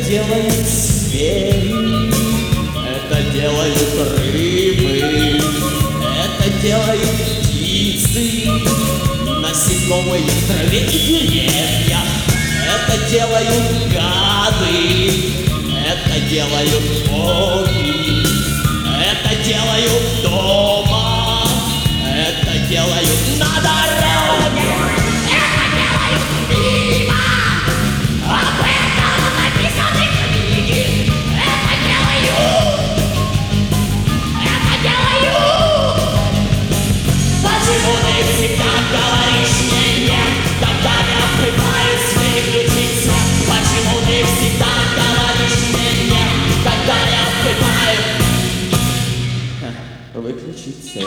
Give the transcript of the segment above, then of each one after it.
делают звери, это делают рыбы, это делают птицы, насекомые в траве и деревьях. Это делают гады, это делают боги, это делают дома, это делают на дороге, это делают мимо. Об этом написаны книги. Это делают. Почему ты всегда говоришь мне нет, когда я пытаюсь выключиться? Почему ты всегда говоришь мне нет, когда я пытаюсь выключиться?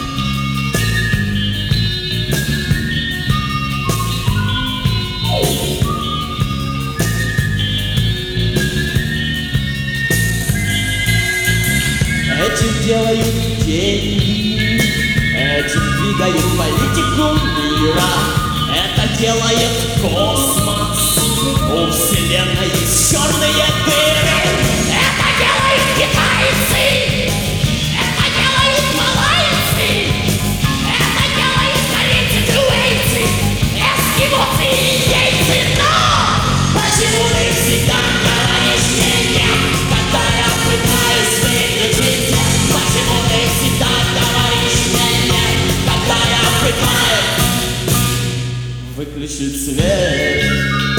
Этим делают деньги, этим двигают политику мира. Это делает космос, у вселенной есть черные дыры. Это делают китайцы, это делают малайцы, это делают корейцы, кувейцы, эскимосы и индейцы. Но почему ты всегда говоришь мне нет, когда я пытаюсь выключиться? Почему ты всегда говоришь мне нет, когда я пытаюсь выключить свет?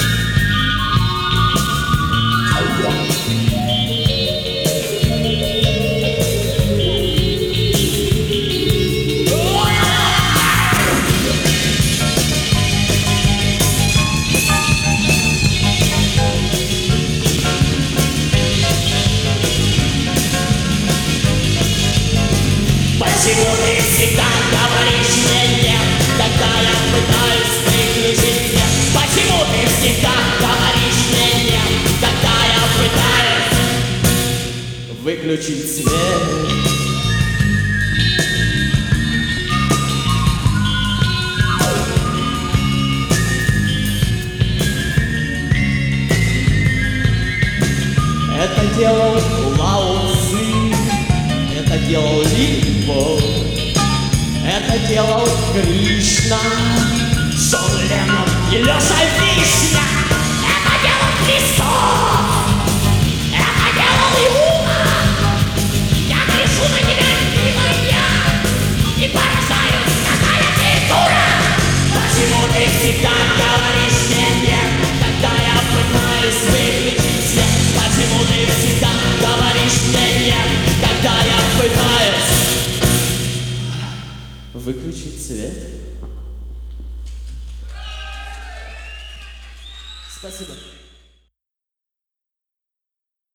Почему ты всегда говоришь мне нет, когда я пытаюсь выключить свет? Почему ты всегда говоришь мне нет, когда я пытаюсь выключить свет? Это делал Лао Цзы, это делал Ли По, это делал Кришна, Джон Леннон и Леша Вишня. Это делал Христос, это делал Иуда. Я грешу на тебя, милая, и поражаюсь, какая ты дура. Почему ты всегда говоришь мне нет, когда я пытаюсь выключить свет? Почему ты всегда говоришь мне нет, когда я пытаюсь выключить свет? Спасибо.